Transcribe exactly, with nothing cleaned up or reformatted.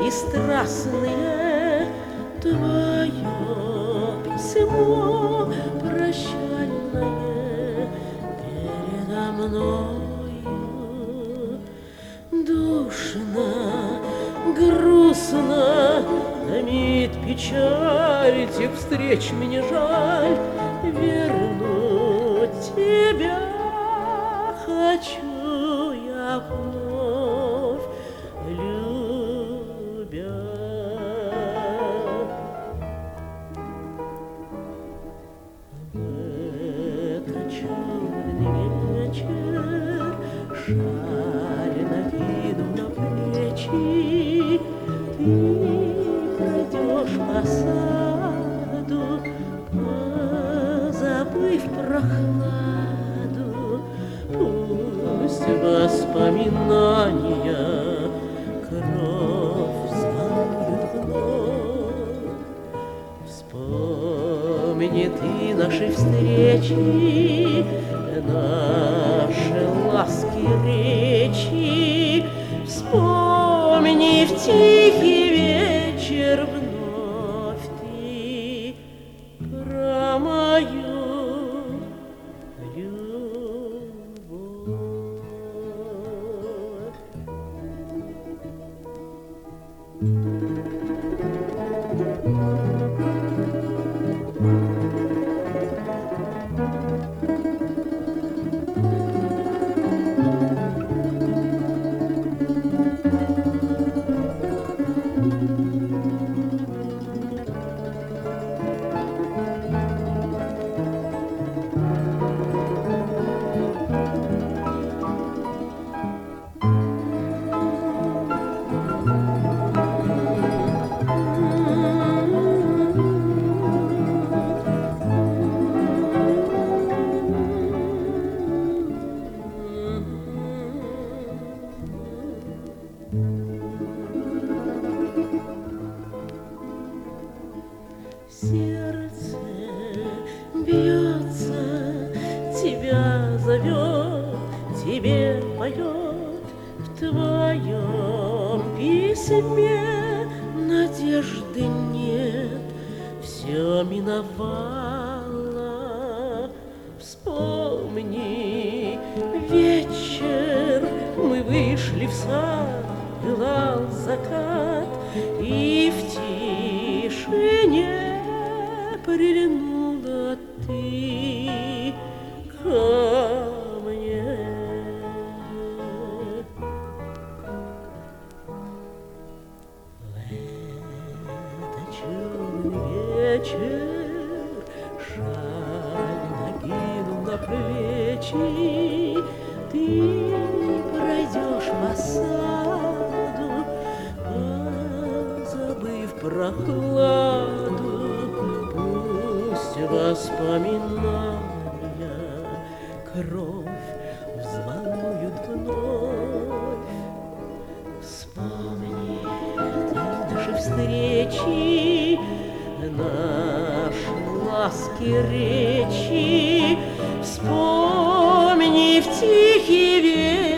и страстные, твое письмо прощальное передо мною. Душно, грустно, томит печаль, тех встреч мне жаль, вернуть тебя хочу я вновь, любя. В этот черный вечер шаль накину на плечи, ты пройдешь по саду, позабыв прохладу. Пусть воспоминания кровь взволнуют вновь. Вспомни ты наши встречи, наши ласки, речи. Вспомни в тихий вечер вновь ты про мою любовь. Сердце бьется, тебя зовет, тебе поет. В твоем письме надежды нет, все миновало. Вспомни вечер, мы вышли в сад, пылал закат, и в тишине прильнула ты ко мне. Это черный вечер, шаль накинул на плечи, ты пройдешь по саду, позабыв прохладу. Воспоминания кровь взволнуют вновь. Вспомни ты наши встречи, наши ласки, речи. Вспомни в тихий вечер